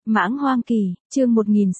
Mãng Hoang Kỳ, chương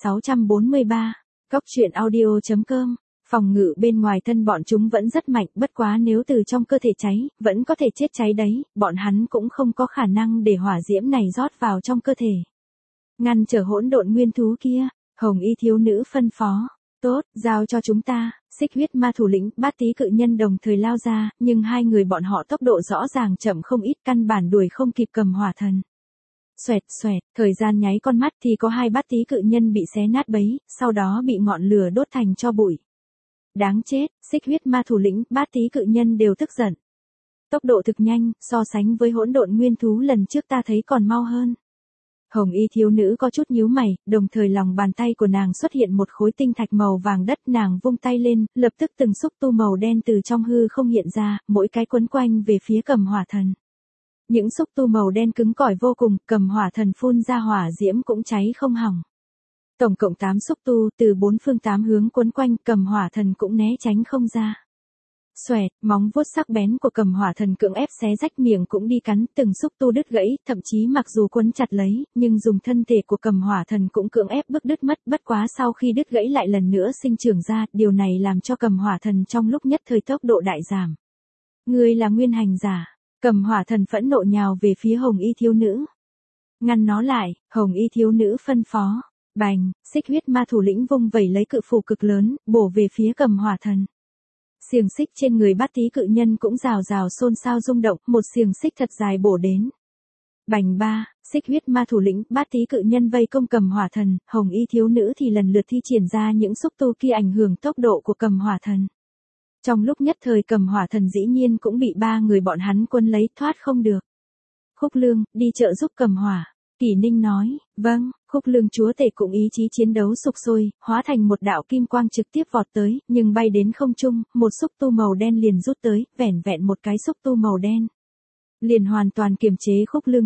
1643, Cóc truyện audio.com. Phòng ngự bên ngoài thân bọn chúng vẫn rất mạnh, bất quá nếu từ trong cơ thể cháy, vẫn có thể chết cháy đấy, bọn hắn cũng không có khả năng để hỏa diễm này rót vào trong cơ thể. Ngăn trở hỗn độn nguyên thú kia, Hồng Y thiếu nữ phân phó. Tốt, giao cho chúng ta. Xích huyết ma thủ lĩnh, Bát Tý cự nhân đồng thời lao ra, nhưng hai người bọn họ tốc độ rõ ràng chậm không ít, căn bản đuổi không kịp Cầm Hỏa Thần. Xoẹt xoẹt, thời gian nháy con mắt thì có hai Bát Tý cự nhân bị xé nát bấy, sau đó bị ngọn lửa đốt thành tro bụi. Đáng chết, xích huyết ma thủ lĩnh, Bát Tý cự nhân đều tức giận. Tốc độ thực nhanh, so sánh với hỗn độn nguyên thú lần trước ta thấy còn mau hơn. Hồng Y thiếu nữ có chút nhíu mày, đồng thời lòng bàn tay của nàng xuất hiện một khối tinh thạch màu vàng đất, nàng vung tay lên, lập tức từng xúc tu màu đen từ trong hư không hiện ra, mỗi cái quấn quanh về phía Cầm Hỏa Thần. Những xúc tu màu đen cứng cỏi vô cùng, Cầm Hỏa Thần phun ra hỏa diễm cũng cháy không hỏng. Tổng cộng 8 xúc tu từ 4 phương 8 hướng quấn quanh, Cầm Hỏa Thần cũng né tránh không ra. Xoẹt, móng vuốt sắc bén của Cầm Hỏa Thần cưỡng ép xé rách miệng cũng đi cắn, từng xúc tu đứt gãy, thậm chí mặc dù quấn chặt lấy, nhưng dùng thân thể của Cầm Hỏa Thần cũng cưỡng ép bứt đứt mất, bất quá sau khi đứt gãy lại lần nữa sinh trưởng ra, điều này làm cho Cầm Hỏa Thần trong lúc nhất thời tốc độ đại giảm. Ngươi là nguyên hành giả. Cầm Hỏa Thần phẫn nộ nhào về phía Hồng Y thiếu nữ. Ngăn nó lại, Hồng Y thiếu nữ phân phó. Bành, xích huyết ma thủ lĩnh vung vẩy lấy cự phủ cực lớn, bổ về phía Cầm Hỏa Thần. Xiềng xích trên người Bát Tý cự nhân cũng rào rào xôn xao rung động, một xiềng xích thật dài bổ đến. Bành ba, xích huyết ma thủ lĩnh, Bát Tý cự nhân vây công Cầm Hỏa Thần, Hồng Y thiếu nữ thì lần lượt thi triển ra những xúc tu kia ảnh hưởng tốc độ của Cầm Hỏa Thần. Trong lúc nhất thời Cầm Hỏa Thần dĩ nhiên cũng bị ba người bọn hắn quân lấy, thoát không được. Khúc Lương, đi trợ giúp Cầm Hỏa. Kỷ Ninh nói, vâng. Khúc Lương chúa tể cũng ý chí chiến đấu sục sôi, hóa thành một đạo kim quang trực tiếp vọt tới, nhưng bay đến không trung, một xúc tu màu đen liền rút tới, vẻn vẹn một cái xúc tu màu đen. Liền hoàn toàn kiềm chế Khúc Lương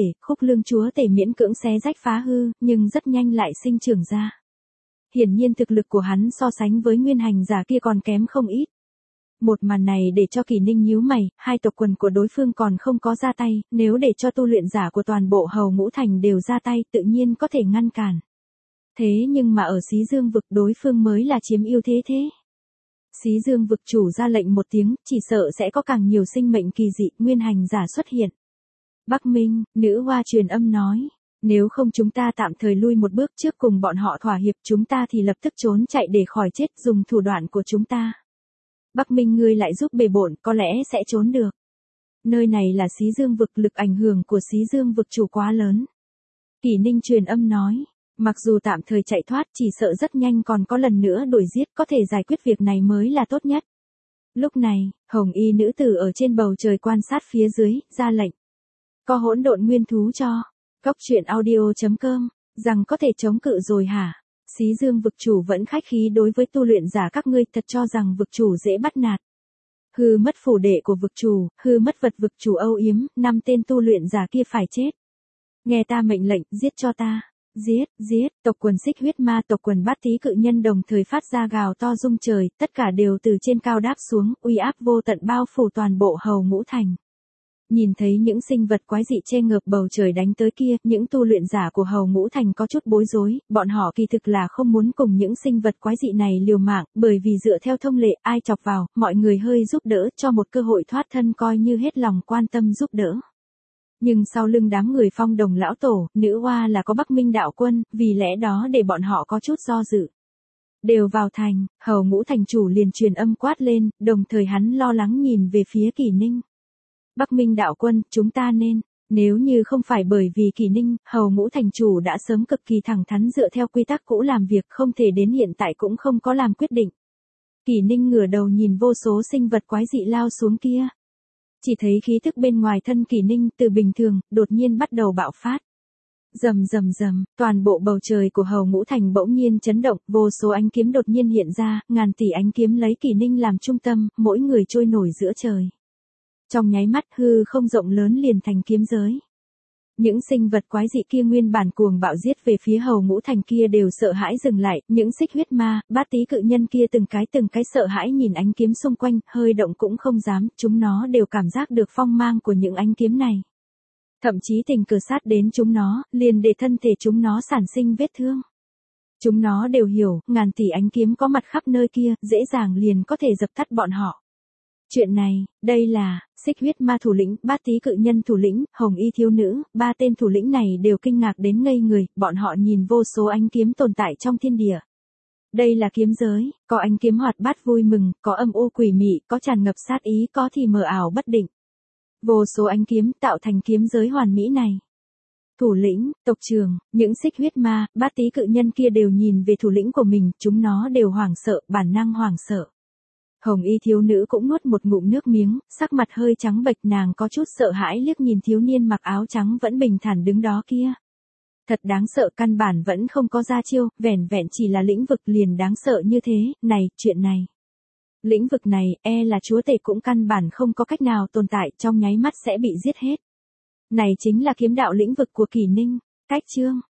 chúa tể miễn cưỡng xé rách phá hư, nhưng rất nhanh lại sinh trưởng ra. Hiển nhiên thực lực của hắn so sánh với nguyên hành giả kia còn kém không ít. Một màn này để cho Kỷ Ninh nhíu mày, hai tộc quần của đối phương còn không có ra tay, nếu để cho tu luyện giả của toàn bộ Hầu Ngũ Thành đều ra tay tự nhiên có thể ngăn cản. Thế nhưng mà ở Xí Dương vực đối phương mới là chiếm ưu thế thế. Xí Dương vực chủ ra lệnh một tiếng, chỉ sợ sẽ có càng nhiều sinh mệnh kỳ dị, nguyên hành giả xuất hiện. Bắc Minh, nữ hoa truyền âm nói, nếu không chúng ta tạm thời lui một bước trước cùng bọn họ thỏa hiệp, chúng ta thì lập tức trốn chạy để khỏi chết, dùng thủ đoạn của chúng ta. Bắc Minh ngươi lại giúp bề bộn, có lẽ sẽ trốn được. Nơi này là Xí Dương vực, lực ảnh hưởng của Xí Dương vực chủ quá lớn. Kỷ Ninh truyền âm nói, mặc dù tạm thời chạy thoát chỉ sợ rất nhanh còn có lần nữa đuổi giết, có thể giải quyết việc này mới là tốt nhất. Lúc này, Hồng Y nữ tử ở trên bầu trời quan sát phía dưới, ra lệnh. Có hỗn độn nguyên thú cho. Cóc truyện audio.com, rằng có thể chống cự rồi hả? Xí Dương vực chủ vẫn khách khí đối với tu luyện giả các ngươi, thật cho rằng vực chủ dễ bắt nạt. Hư mất phủ đệ của vực chủ, hư mất vật vực chủ âu yếm, 5 tên tu luyện giả kia phải chết. Nghe ta mệnh lệnh, giết cho ta. Giết, tộc quần xích huyết ma, tộc quần Bát Tý cự nhân đồng thời phát ra gào to rung trời, tất cả đều từ trên cao đáp xuống, uy áp vô tận bao phủ toàn bộ Hầu Ngũ Thành. Nhìn thấy những sinh vật quái dị che ngợp bầu trời đánh tới kia, những tu luyện giả của Hầu Ngũ Thành có chút bối rối, bọn họ kỳ thực là không muốn cùng những sinh vật quái dị này liều mạng, bởi vì dựa theo thông lệ, ai chọc vào, mọi người hơi giúp đỡ, cho một cơ hội thoát thân coi như hết lòng quan tâm giúp đỡ. Nhưng sau lưng đám người Phong Đồng lão tổ, nữ hoa là có Bắc Minh đạo quân, vì lẽ đó để bọn họ có chút do dự. Đều vào thành, Hầu Ngũ Thành chủ liền truyền âm quát lên, đồng thời hắn lo lắng nhìn về phía Kỷ Ninh. Bắc Minh đạo quân, chúng ta nên, nếu như không phải bởi vì Kỷ Ninh, Hầu Ngũ Thành chủ đã sớm cực kỳ thẳng thắn dựa theo quy tắc cũ làm việc, không thể đến hiện tại cũng không có làm quyết định. Kỷ Ninh ngửa đầu nhìn vô số sinh vật quái dị lao xuống kia. Chỉ thấy khí thức bên ngoài thân Kỷ Ninh từ bình thường, đột nhiên bắt đầu bạo phát. Rầm, toàn bộ bầu trời của Hầu Ngũ Thành bỗng nhiên chấn động, vô số ánh kiếm đột nhiên hiện ra, ngàn tỷ ánh kiếm lấy Kỷ Ninh làm trung tâm, mỗi người trôi nổi giữa trời. Trong nháy mắt hư không rộng lớn liền thành kiếm giới. Những sinh vật quái dị kia nguyên bản cuồng bạo giết về phía Hầu Ngũ Thành kia đều sợ hãi dừng lại, những xích huyết ma, Bát Tý cự nhân kia từng cái sợ hãi nhìn ánh kiếm xung quanh, hơi động cũng không dám, chúng nó đều cảm giác được phong mang của những ánh kiếm này. Thậm chí tình cờ sát đến chúng nó, liền để thân thể chúng nó sản sinh vết thương. Chúng nó đều hiểu, ngàn tỷ ánh kiếm có mặt khắp nơi kia, dễ dàng liền có thể dập tắt bọn họ. Chuyện này, đây là, xích huyết ma thủ lĩnh, bát tý cự nhân thủ lĩnh, hồng y thiếu nữ, ba tên thủ lĩnh này đều kinh ngạc đến ngây người, bọn họ nhìn vô số ánh kiếm tồn tại trong thiên địa. Đây là kiếm giới, có ánh kiếm hoạt bát vui mừng, có âm u quỷ mị, có tràn ngập sát ý, có thì mờ ảo bất định. Vô số ánh kiếm tạo thành kiếm giới hoàn mỹ này. Thủ lĩnh, tộc trưởng, những xích huyết ma, bát tý cự nhân kia đều nhìn về thủ lĩnh của mình, chúng nó đều hoảng sợ, bản năng hoảng sợ. Hồng y thiếu nữ cũng nuốt một ngụm nước miếng, sắc mặt hơi trắng bệch, nàng có chút sợ hãi liếc nhìn thiếu niên mặc áo trắng vẫn bình thản đứng đó kia. Thật đáng sợ, căn bản vẫn không có ra chiêu, vẻn vẹn chỉ là lĩnh vực liền đáng sợ như thế, này, chuyện này. Lĩnh vực này, là chúa tể cũng căn bản không có cách nào tồn tại, trong nháy mắt sẽ bị giết hết. Này chính là kiếm đạo lĩnh vực của Kỷ Ninh. Cách chương